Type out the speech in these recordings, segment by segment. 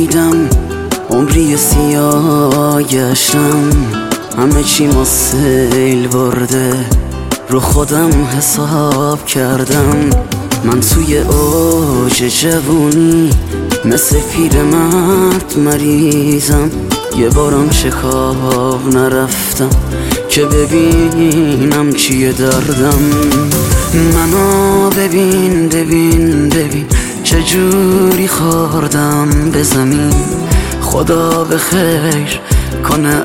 دیدم عمری سیاه گشتم، همه چی ما سیل برده، رو خودم حساب کردم. من توی اوج جوونی مثل پیرمرد مریضم، یه بارم شکار نرفتم که ببینم چیه دردم. منو ببین ببین ببین چجوری خوردم به زمین، خدا به خیر کنه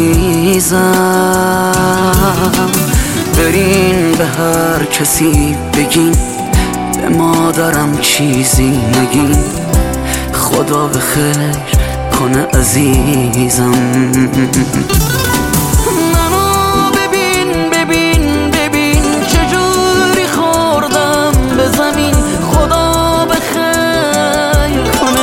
عزیزم. برین به هر کسی بگین، به مادرم چیزی نگین، خدا به خیر کنه عزیزم. منو ببین ببین ببین چجوری خوردم به زمین، خدا به خیر کنه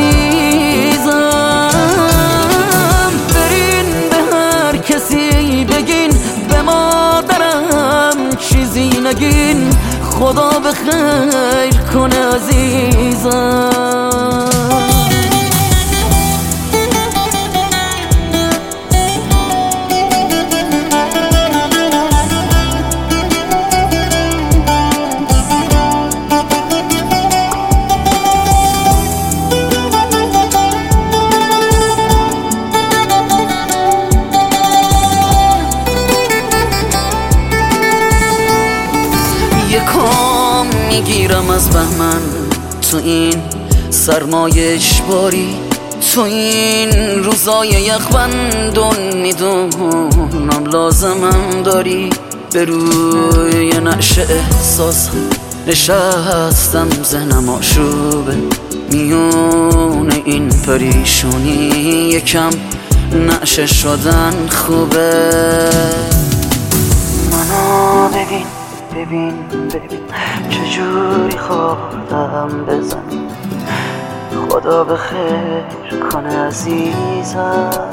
عزیزم. برین به هر کسی بگین، به مادرم چیزی نگین، خدا به خیر کنه عزیزم. یکم میگیرم از بهمن، تو این سرمایه اجباری، تو این روزای یخبندون میدونم لازمم داری. به روی نعش احساس نشستم، ذهنم آشوبه، میونه این پریشونی یکم نعشه شدن خوبه. منو ببین ببین ببین چجوری خوردم به زمین، خدا به خیر کنه عزیزم.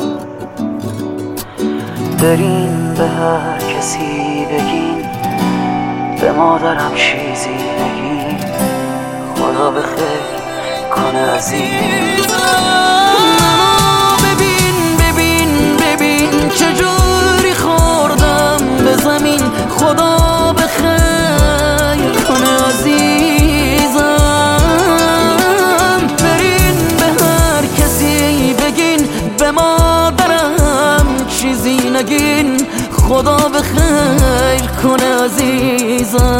برین به هر کسی بگین، به مادرم چیزی نگین، خدا به خیر کنه عزیزم. ببین ببین ببین چجوری خوردم به زمین، خدا به خیر کنه عزیزم. برین به هر کسی بگین، به مادرم چیزی نگین، خدا به خیر کنه عزیزم.